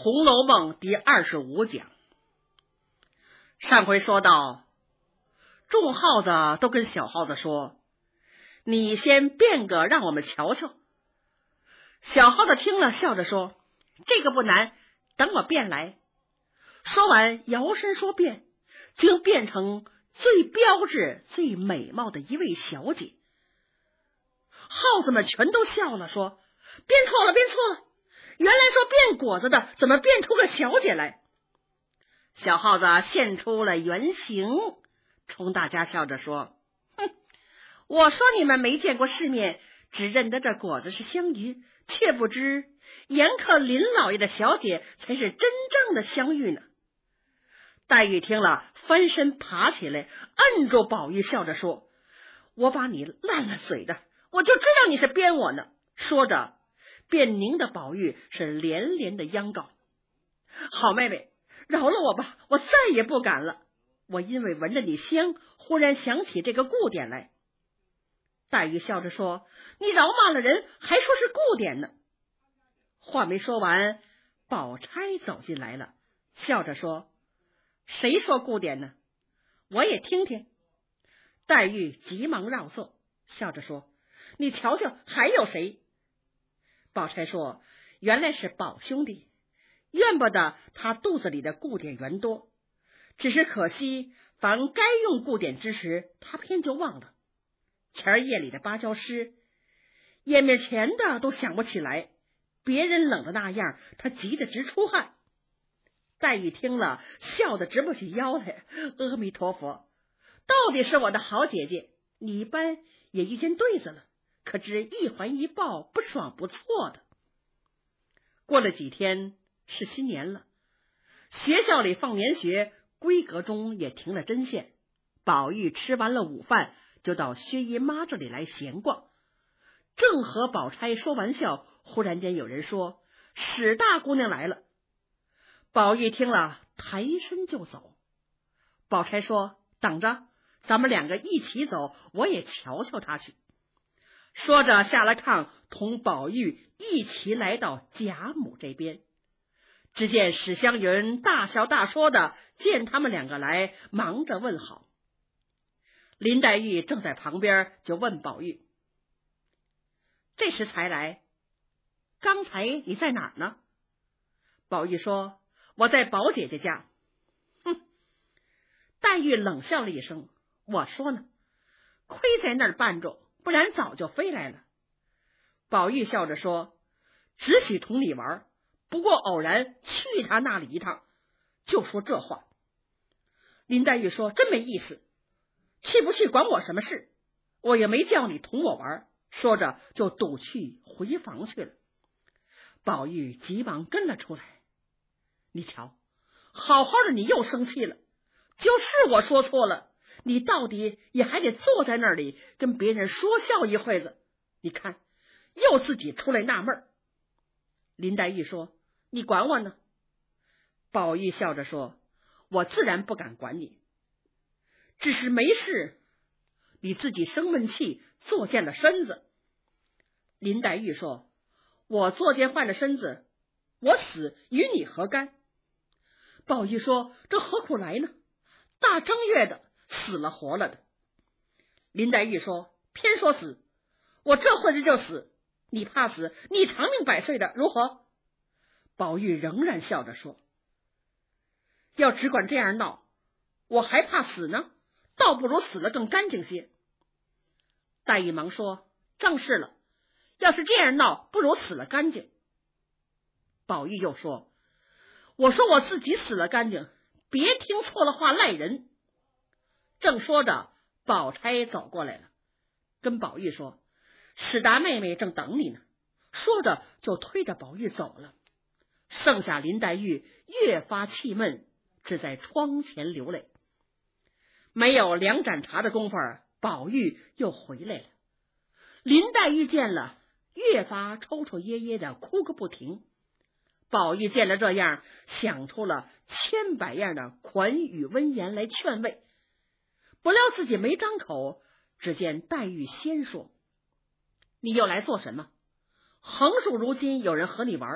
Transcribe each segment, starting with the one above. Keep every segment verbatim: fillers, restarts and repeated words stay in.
红楼梦》第二十五讲。上回说到，众耗子都跟小耗子说：“你先变个，让我们瞧瞧。”小耗子听了，笑着说：“这个不难，等我变来。”说完，摇身说变，竟变成最标致、最美貌的一位小姐。耗子们全都笑了，说：“变错了，变错了！原来说变果子的，怎么变出个小姐来？”小耗子现出了原形，冲大家笑着说：“哼，我说你们没见过世面，只认得这果子是香鱼，却不知严克林老爷的小姐才是真正的香玉呢。”黛玉听了，翻身爬起来，摁住宝玉，笑着说：“我把你烂了嘴的，我就知道你是编我呢。”说着便拧的宝玉是连连的央告：“好妹妹，饶了我吧，我再也不敢了。我因为闻着你香，忽然想起这个故典来。”黛玉笑着说：“你饶骂了人，还说是故典呢。”话没说完，宝钗走进来了，笑着说：“谁说故典呢？我也听听。”黛玉急忙让座，笑着说：“你瞧瞧，还有谁？”宝钗说：“原来是宝兄弟，怨不得他肚子里的故典缘多，只是可惜凡该用故典之时，他偏就忘了。前儿夜里的芭蕉诗，眼面前的都想不起来，别人冷的那样，他急得直出汗。”黛玉听了，笑得直不起腰来。阿弥陀佛，到底是我的好姐姐，你一般也遇见对子了，可知一环一抱，不爽不错的。过了几天是新年了，学校里放年学，闺阁中也停了针线。宝玉吃完了午饭，就到薛姨妈这里来闲逛。正和宝钗说玩笑，忽然间有人说：“史大姑娘来了。”宝玉听了，抬身就走。宝钗说：“等着，咱们两个一起走，我也瞧瞧她去。”说着下了炕，同宝玉一起来到贾母这边。只见史湘云大笑大说的，见他们两个来，忙着问好。林黛玉正在旁边，就问宝玉：“这时才来，刚才你在哪儿呢？”宝玉说：“我在宝姐姐家。”哼！黛玉冷笑了一声：“我说呢，亏在那儿绊住，不然早就飞来了。”宝玉笑着说：“只许同你玩，不过偶然去他那里一趟，就说这话。”林黛玉说：“真没意思，去不去管我什么事？我也没叫你同我玩。”说着就赌气回房去了。宝玉急忙跟了出来：“你瞧，好好的你又生气了，就是我说错了，你到底也还得坐在那里跟别人说笑一会子，你看又自己出来纳闷。”林黛玉说：“你管我呢？”宝玉笑着说：“我自然不敢管你，只是没事你自己生闷气，作践了身子。”林黛玉说：“我作践坏了身子，我死与你何干？”宝玉说：“这何苦来呢？大正月的，死了活了的。”林黛玉说：“偏说死，我这会子就死，你怕死，你长命百岁的如何？”宝玉仍然笑着说：“要只管这样闹，我还怕死呢，倒不如死了更干净些。”黛玉忙说：“正是了，要是这样闹，不如死了干净。”宝玉又说：“我说我自己死了干净，别听错了话赖人。”正说着，宝钗走过来了，跟宝玉说：“史达妹妹正等你呢。”说着就推着宝玉走了。剩下林黛玉越发气闷，只在窗前流泪。没有两盏茶的功夫，宝玉又回来了。林黛玉见了，越发抽抽噎噎的哭个不停。宝玉见了这样，想出了千百样的款语温言来劝慰，不料自己没张口。只见黛玉先说：“你又来做什么？横竖如今有人和你玩，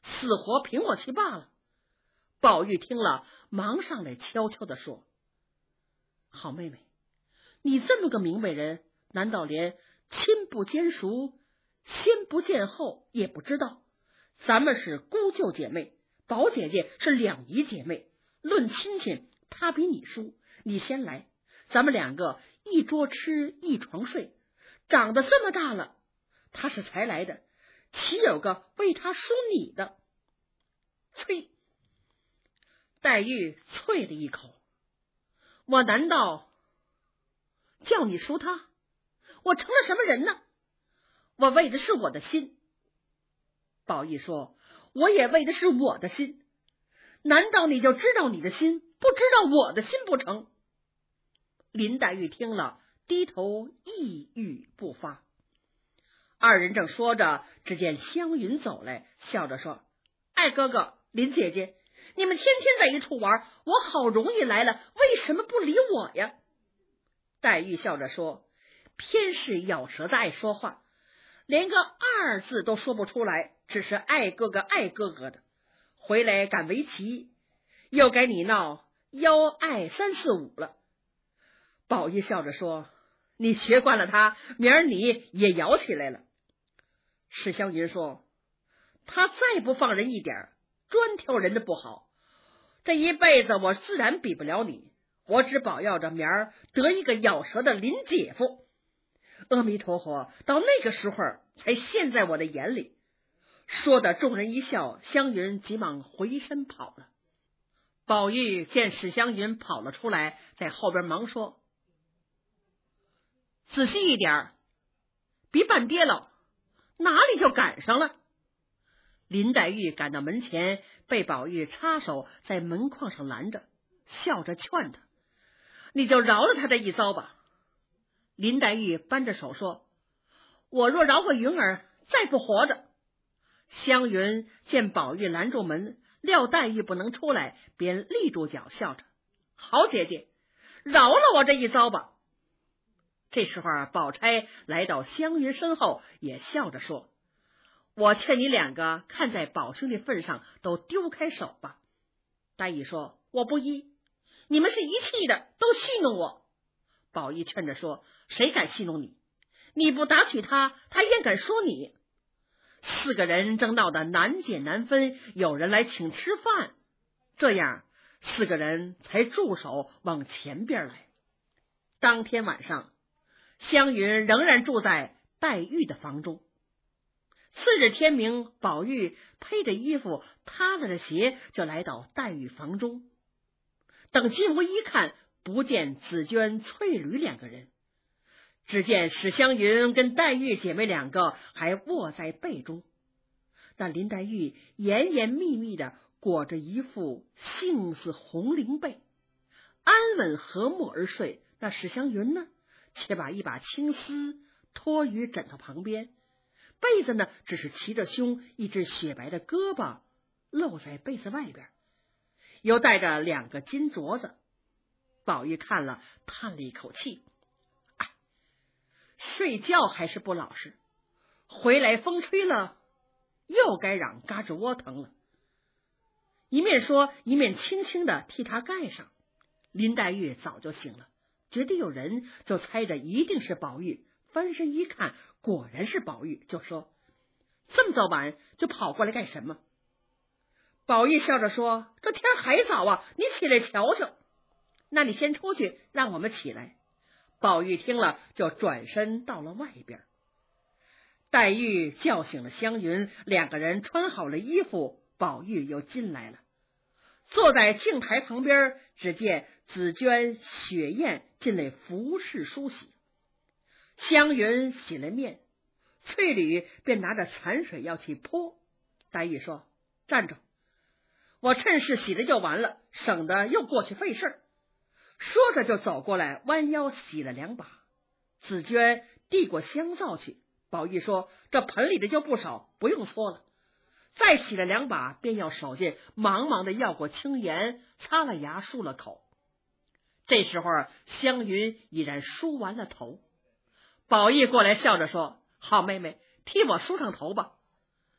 死活凭我去罢了。宝玉听了，忙上来悄悄地说：好妹妹，你这么个明白人，难道连亲不见熟，先不见后也不知道？咱们是姑舅姐妹，宝姐姐是两姨姐妹，论亲戚，她比你叔，你先来，咱们两个一桌吃一床睡，长得这么大了，她是才来的，岂有个为她输你的？呸！黛玉啐了一口，我难道叫你输她？我成了什么人呢？我为的是我的心。宝玉说：我也为的是我的心，难道你就知道你的心，不知道我的心不成？林黛玉听了，低头一语不发。二人正说着，只见湘云走来，笑着说：艾哥哥，林姐姐，你们天天在一处玩，我好容易来了，为什么不理我呀？黛玉笑着说：偏是咬舌子爱说话，连个二字都说不出来，只是爱哥哥爱哥哥的，回来赶围棋，又该你闹幺爱三四五了。宝玉笑着说：你学惯了他，明儿你也摇起来了。史湘云说：他再不放人一点，专挑人的不好，这一辈子我自然比不了你，我只保要着明儿得一个咬舌的林姐夫。阿弥陀佛，到那个时候才现在我的眼里。说的众人一笑，湘云急忙回身跑了。宝玉见史湘云跑了出来，在后边忙说：仔细一点，别半跌了，哪里就赶上了。林黛玉赶到门前，被宝玉插手在门框上拦着，笑着劝他：你就饶了他这一遭吧。林黛玉扳着手说：我若饶过云儿，再不活着。湘云见宝玉拦住门，料黛玉不能出来，便立住脚，笑着：好姐姐，饶了我这一遭吧。这时候宝钗来到湘云身后，也笑着说：我劝你两个看在宝兄弟份上，都丢开手吧。黛玉说：我不依，你们是一气的，都戏弄我。宝玉劝着说：谁敢戏弄你？你不打取他，他焉敢说你？四个人正闹得难解难分，有人来请吃饭，这样四个人才住手往前边来。当天晚上，湘云仍然住在黛玉的房中。次日天明，宝玉披着衣服，踏了着鞋，就来到黛玉房中。等进屋一看，不见紫娟、翠缕两个人，只见史湘云跟黛玉姐妹两个还卧在被中。那林黛玉严严密密的裹着一副杏似红绫被，安稳和睦而睡。那史湘云呢，却把一把青丝托于枕头旁边，被子呢只是齐着胸，一只雪白的胳膊露在被子外边，又带着两个金镯子。宝玉看了，叹了一口气：哎，睡觉还是不老实，回来风吹了，又该嚷嘎吱窝疼了。一面说，一面轻轻的替他盖上。林黛玉早就醒了，觉得有人，就猜着一定是宝玉，翻身一看，果然是宝玉，就说：这么早晚就跑过来干什么？宝玉笑着说：这天还早啊，你起来瞧瞧。那你先出去，让我们起来。宝玉听了，就转身到了外边。黛玉叫醒了湘云，两个人穿好了衣服，宝玉又进来了，坐在镜台旁边，只见紫娟、雪雁进来服侍梳洗。湘云洗了面，翠缕便拿着残水要去泼。黛玉说：站着，我趁势洗了就完了，省得又过去费事。说着就走过来，弯腰洗了两把。紫娟递过香皂去，宝玉说：这盆里的就不少，不用搓了。再洗了两把，便要手进，忙忙的要过清盐，擦了牙，漱了口。这时候湘云已然梳完了头。宝玉过来笑着说：好妹妹，替我梳上头吧。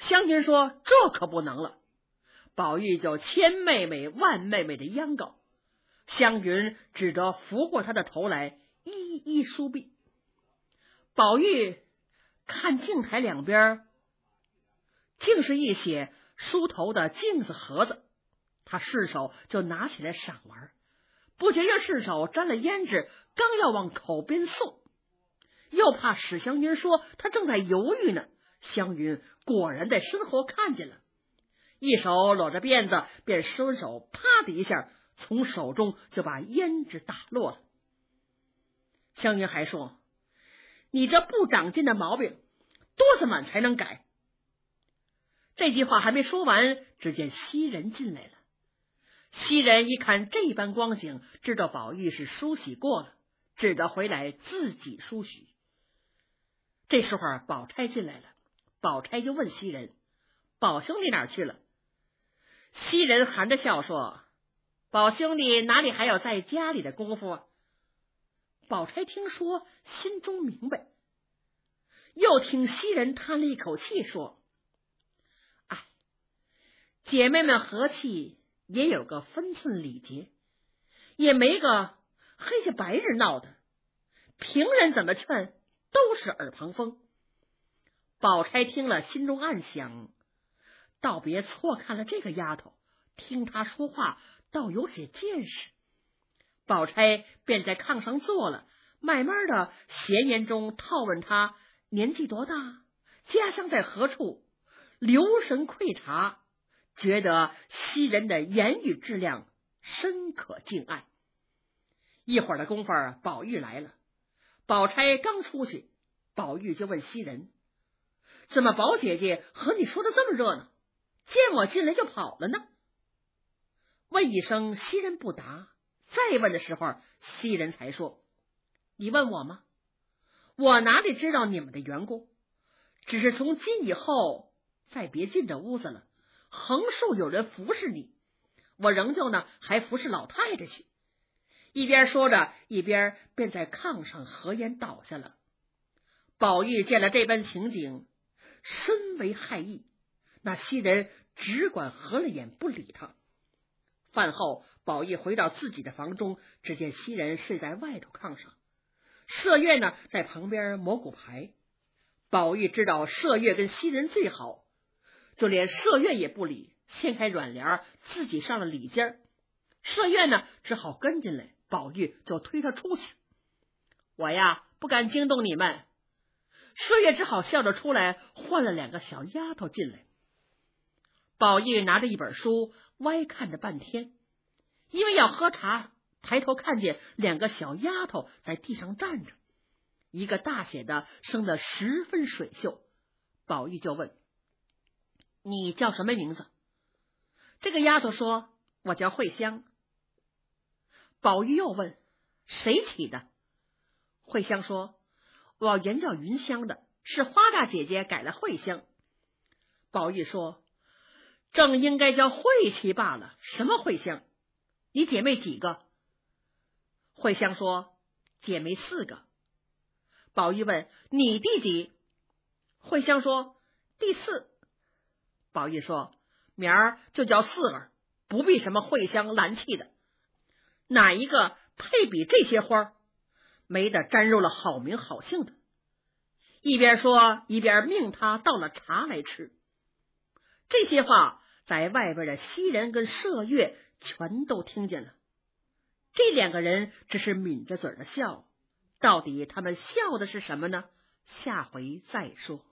湘云说这可不能了，宝玉就千妹妹万妹妹的央告，湘云只得扶过他的头来一一梳篦。宝玉看镜台两边竟是一些梳头的镜子盒子，他顺手就拿起来赏玩，不觉又顺手沾了胭脂，刚要往口边送，又怕史湘云说他正在犹豫呢。湘云果然在身后看见了，一手搂着辫子，便伸手啪的一下从手中就把胭脂打落了。湘云还说，你这不长进的毛病多怎么才能改？这句话还没说完，只见袭人进来了。袭人一看这般光景，知道宝玉是梳洗过了，只得回来自己梳洗。这时候宝钗进来了，宝钗就问袭人，宝兄弟哪儿去了？袭人含着笑说，宝兄弟哪里还有在家里的功夫啊？宝钗听说心中明白，又听袭人叹了一口气说，哎，姐妹们和气也有个分寸礼节，也没个黑下白日闹的，平人怎么劝都是耳旁风。宝钗听了心中暗想，倒别错看了这个丫头，听她说话倒有些见识。宝钗便在炕上坐了，慢慢的闲言中套问她年纪多大，家乡在何处，留神窥察，觉得袭人的言语质量深可敬爱。一会儿的功夫，宝玉来了，宝钗刚出去，宝玉就问袭人，怎么宝姐姐和你说的这么热闹，见我进来就跑了呢？问一声，袭人不答，再问的时候，袭人才说，你问我吗？我哪里知道你们的缘故，只是从今以后再别进这屋子了，横竖有人服侍你，我仍旧呢还服侍老太太去。一边说着，一边便在炕上合眼倒下了。宝玉见了这般情景，深为害意，那袭人只管合了眼不理他。饭后，宝玉回到自己的房中，只见袭人睡在外头炕上，麝月呢在旁边磨骨牌。宝玉知道麝月跟袭人最好，就连麝月也不理，掀开软帘自己上了里间。麝月呢只好跟进来，宝玉就推他出去。我呀不敢惊动你们。麝月只好笑着出来，换了两个小丫头进来。宝玉拿着一本书歪看着半天，因为要喝茶，抬头看见两个小丫头在地上站着，一个大写的生得十分水秀。宝玉就问，你叫什么名字？这个丫头说，我叫慧香。宝玉又问，谁起的？慧香说，我原叫云香的，是花大姐姐改了慧香。宝玉说，正应该叫慧妻罢了，什么慧香？你姐妹几个？慧香说，姐妹四个。宝玉问，你第几？慧香说，第四。宝玉说，明儿就叫四儿，不必什么慧香兰气的，哪一个配比这些花？没得沾入了好名好姓的。一边说一边命他倒了茶来吃。这些话在外边的袭人跟麝月全都听见了。这两个人只是抿着嘴的笑，到底他们笑的是什么呢？下回再说。